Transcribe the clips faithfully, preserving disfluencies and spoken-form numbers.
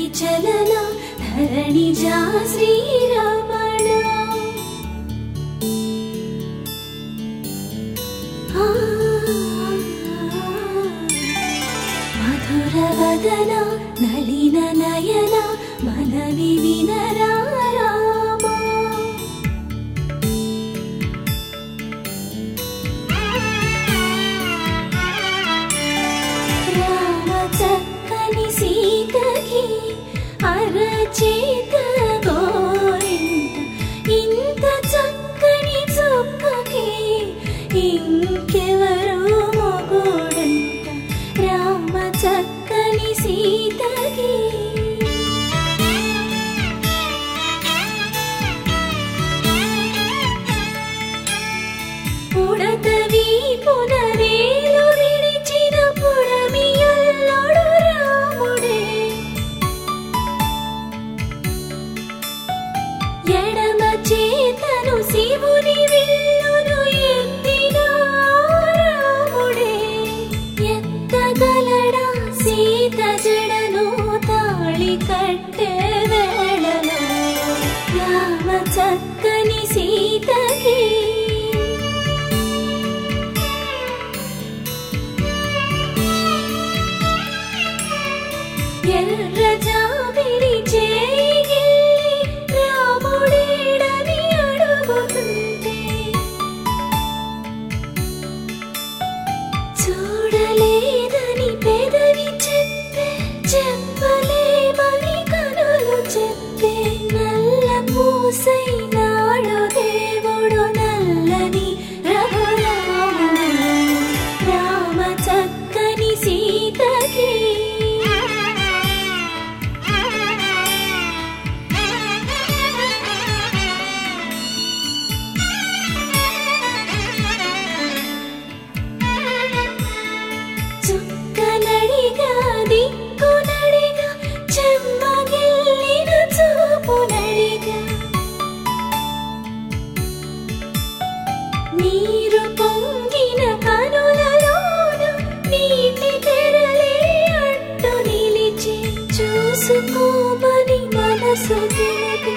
చలన ధరణిజా శ్రీరమణ మధుర వదన నళిన నయన మనవి వినరా రామా రామ చక్కని సీతకి అరచేత గోరింట ఇంత చక్కని చుక్కకి ఇంకెవరు మొగుడంట రామ చక్కని సీతకి పుడతవి పునవేలు విడిచిన పుడమియల్లోడు రాముడే ఎడమ చేతను శివుని విల్లును ఎత్తిన రాముడే ఎత్తగలడా సీత జడను తాళి కట్టే వేళలో రామ చక్కని సీతకి ఎర్ర జాబిలి చేయి రాముడేడని అడుగుతుంటే చూడలేదని పెదవి చెప్పే చెప్పలేమని కనులు చెప్పే నల్ల పూసై నాడు దేవుడు నల్లని రఘురాముడు రామ చక్కని సీతకి చుక్కనడిగా దిక్కునడిగా చెమ్మగిల్లిన చూపునడిగా నీరు పొంగిన కనులలోన నీటి తెరలే అడ్డు నిలిచి చూసుకోమని మనసు తెలిపి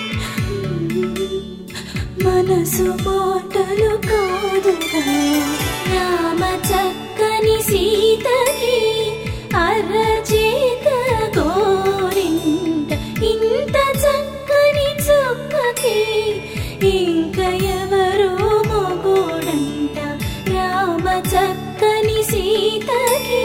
మనసు మాటలు కాదుగా రామ చక్కని సీతకి అరచేత గోరింట ఇంత చక్కని చుక్కకి ఇంక ఎవరు మొగుడంట రామ చక్కని సీతకి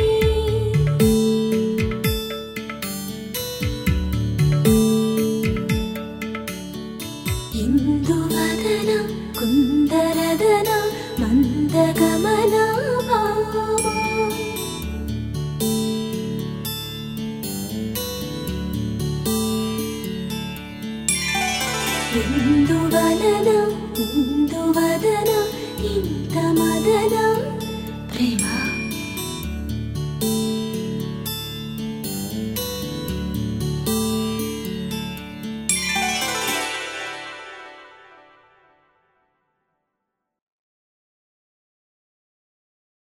ఇందువదన కుందరదన మందగమన భామా ఇందువలన ఇందువదన ఇంత మదన ప్రేమ